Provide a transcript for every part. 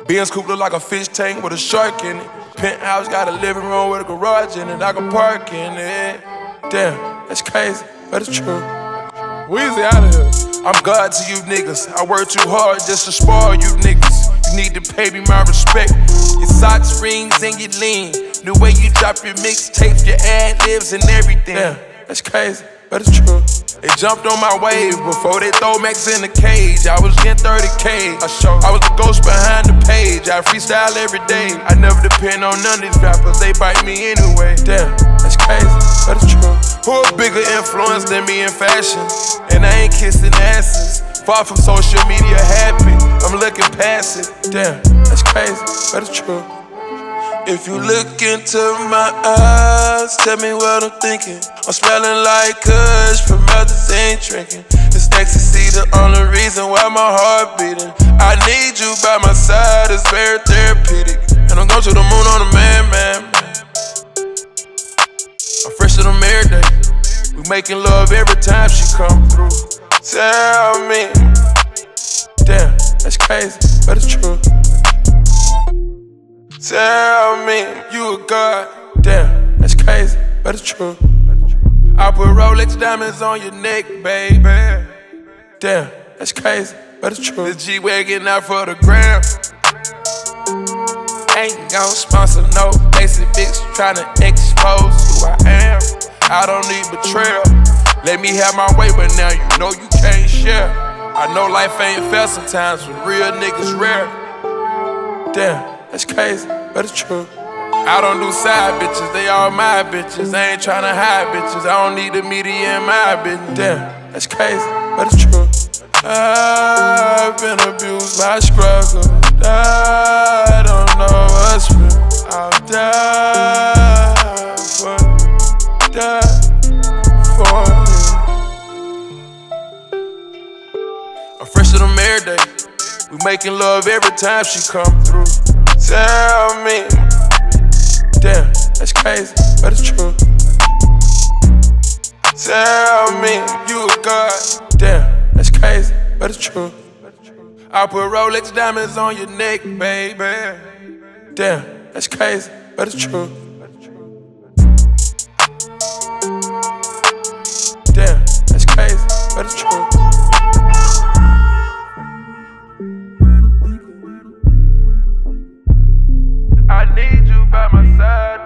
Benz coupe look like a fish tank with a shark in it. Penthouse got a living room with a garage in it. I can park in it. Damn, that's crazy, but it's true. Weezy out of here. I'm God to you niggas. I work too hard just to spoil you niggas. You need to pay me my respect. Your socks, rings, and your lean. The way you drop your mixtapes, your ad-libs, and everything. Damn, that's crazy, but it's true. They jumped on my wave before they throw Max in the cage. I was getting 30K. I was the ghost behind the page. I freestyle every day. I never depend on none of these rappers. They bite me anyway. Damn, that's crazy, but it's true. Who a bigger influence than me in fashion? And I ain't kissing asses. Far from social media happy. I'm looking past it. Damn, that's crazy, but it's true. If you look into my eyes, tell me what I'm thinking. I'm smelling like kush from Melazine drinking. This ecstasy the only reason why my heart beating. I need you by my side, it's very therapeutic. And I'm going to the moon on a man. I'm fresh to them every day. We making love every time she come through. Tell me. Damn, that's crazy, but it's true. Tell me you a god. Damn, that's crazy, but it's true. I put Rolex diamonds on your neck, baby. Damn, that's crazy, but it's true. The G-Wagon out for the gram. Ain't gon' sponsor no basic bitch tryna expose who I am. I don't need betrayal. Let me have my way, but now you know you can't share. I know life ain't fair sometimes, but real niggas rare. Damn. That's crazy, but it's true. I don't do side bitches, they all my bitches. I ain't tryna hide bitches, I don't need the media in my business. Damn, that's crazy, but it's true. I've been abused by struggle. I don't know what's real. I'll die for you. I'm fresh to them every day. We making love every time she come through. Tell me. Damn, that's crazy, but it's true. Tell me you a god. Damn, that's crazy, but it's true. I put Rolex diamonds on your neck, baby. Damn, that's crazy, but it's true. Damn, that's crazy, but it's true. I need you by my side.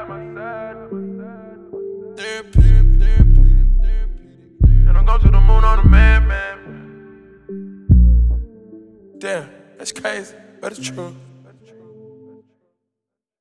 Therapeutic. And I'm going to the moon on a man. Damn, that's crazy, but it's true.